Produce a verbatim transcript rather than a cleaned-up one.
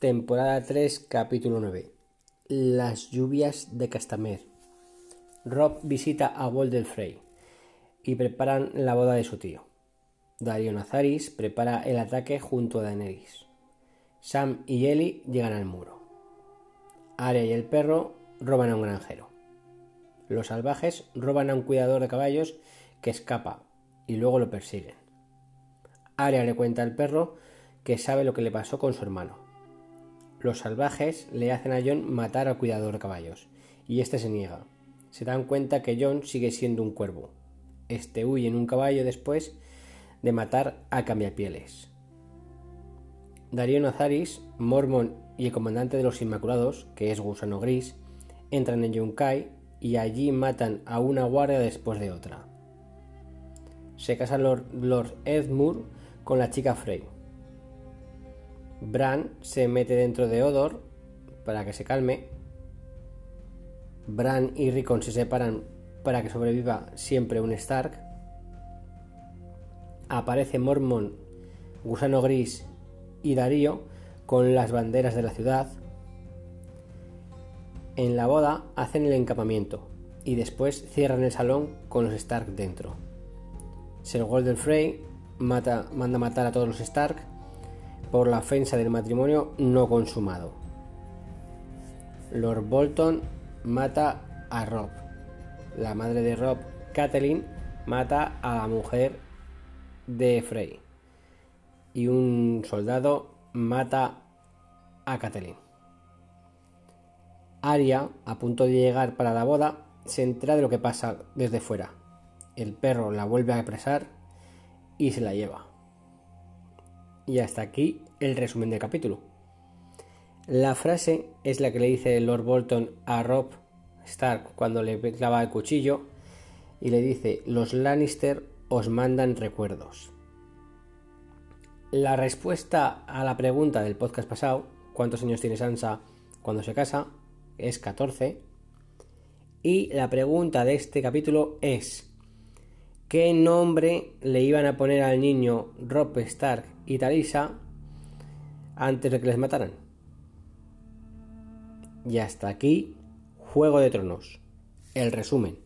temporada tres, capítulo nueve. Las lluvias de Castamere. Robb visita a Walder Frey y preparan la boda de su tío. Daario Nazaris prepara el ataque junto a Daenerys. Sam y Ellie llegan al muro. Arya y el perro roban a un granjero. Los salvajes roban a un cuidador de caballos que escapa y luego lo persiguen. Arya le cuenta al perro que sabe lo que le pasó con su hermano. Los salvajes le hacen a Jon matar al cuidador de caballos y este se niega. Se dan cuenta que Jon sigue siendo un cuervo. Este huye en un caballo después de matar a Cambiapieles. Daario Nazaris, Mormont y el comandante de los Inmaculados, que es Gusano Gris, entran en Yunkai y allí matan a una guardia después de otra. Se casa Lord, Lord Edmure con la chica Frey. Bran se mete dentro de Hodor para que se calme. Bran y Rickon se separan para que sobreviva siempre un Stark. Aparece Mormont, Gusano Gris y Daario con las banderas de la ciudad. En la boda hacen el encampamiento y después cierran el salón con los Stark dentro. Ser Walder Frey mata, manda matar a todos los Stark por la ofensa del matrimonio no consumado. Lord Bolton mata a Robb. La madre de Robb, Catelyn, mata a la mujer de Frey. Y un soldado mata a Catelyn. Arya, a punto de llegar para la boda, se entera de lo que pasa desde fuera. El perro la vuelve a apresar y se la lleva. Y hasta aquí el resumen del capítulo. La frase es la que le dice Lord Bolton a Robb Stark cuando le clava el cuchillo y le dice: los Lannister os mandan recuerdos. La respuesta a la pregunta del podcast pasado, ¿cuántos años tiene Sansa cuando se casa?, es catorce. Y la pregunta de este capítulo es: ¿qué nombre le iban a poner al niño Robb Stark y Talisa antes de que les mataran? Y hasta aquí Juego de Tronos, el resumen.